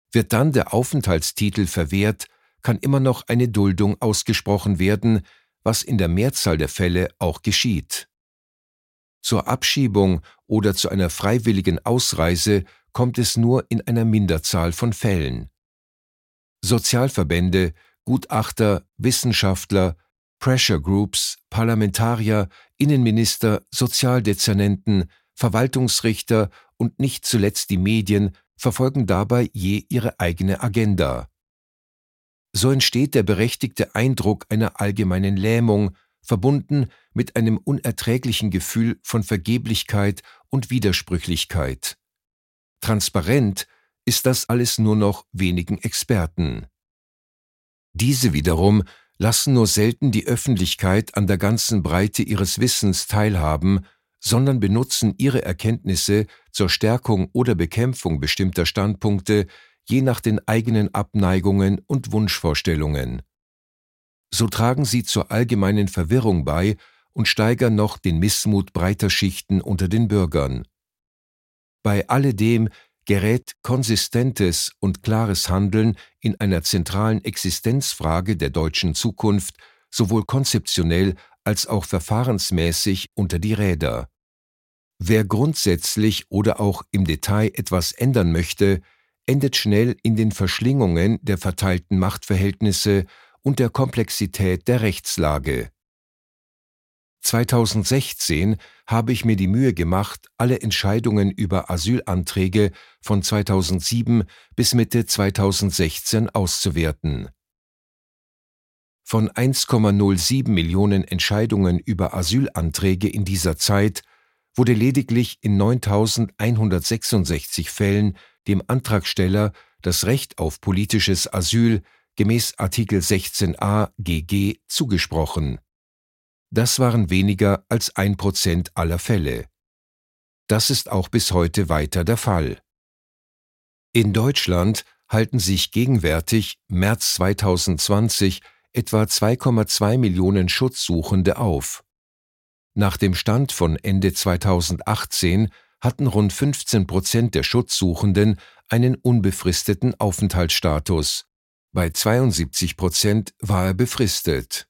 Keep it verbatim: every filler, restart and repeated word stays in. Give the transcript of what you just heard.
Wird dann der Aufenthaltstitel verwehrt, kann immer noch eine Duldung ausgesprochen werden, was in der Mehrzahl der Fälle auch geschieht. Zur Abschiebung oder zu einer freiwilligen Ausreise kommt es nur in einer Minderzahl von Fällen. Sozialverbände, Gutachter, Wissenschaftler, Pressure Groups, Parlamentarier, Innenminister, Sozialdezernenten, Verwaltungsrichter und nicht zuletzt die Medien verfolgen dabei je ihre eigene Agenda. So entsteht der berechtigte Eindruck einer allgemeinen Lähmung, verbunden mit einem unerträglichen Gefühl von Vergeblichkeit und Widersprüchlichkeit. Transparent ist das alles nur noch wenigen Experten. Diese wiederum lassen nur selten die Öffentlichkeit an der ganzen Breite ihres Wissens teilhaben, sondern benutzen ihre Erkenntnisse zur Stärkung oder Bekämpfung bestimmter Standpunkte, je nach den eigenen Abneigungen und Wunschvorstellungen. So tragen sie zur allgemeinen Verwirrung bei und steigern noch den Missmut breiter Schichten unter den Bürgern. Bei alledem gerät konsistentes und klares Handeln in einer zentralen Existenzfrage der deutschen Zukunft sowohl konzeptionell als auch verfahrensmäßig unter die Räder. Wer grundsätzlich oder auch im Detail etwas ändern möchte, endet schnell in den Verschlingungen der verteilten Machtverhältnisse und der Komplexität der Rechtslage. zweitausendsechzehn habe ich mir die Mühe gemacht, alle Entscheidungen über Asylanträge von zweitausendsieben bis Mitte zweitausendsechzehn auszuwerten. Von eins Komma null sieben Millionen Entscheidungen über Asylanträge in dieser Zeit wurde lediglich in neuntausendeinhundertsechsundsechzig Fällen dem Antragsteller das Recht auf politisches Asyl gemäß Artikel sechzehn a G G zugesprochen. Das waren weniger als ein Prozent aller Fälle. Das ist auch bis heute weiter der Fall. In Deutschland halten sich gegenwärtig, März zweitausendzwanzig, etwa zwei Komma zwei Millionen Schutzsuchende auf. Nach dem Stand von Ende zweitausendachtzehn hatten rund fünfzehn Prozent der Schutzsuchenden einen unbefristeten Aufenthaltsstatus. Bei zweiundsiebzig Prozent war er befristet.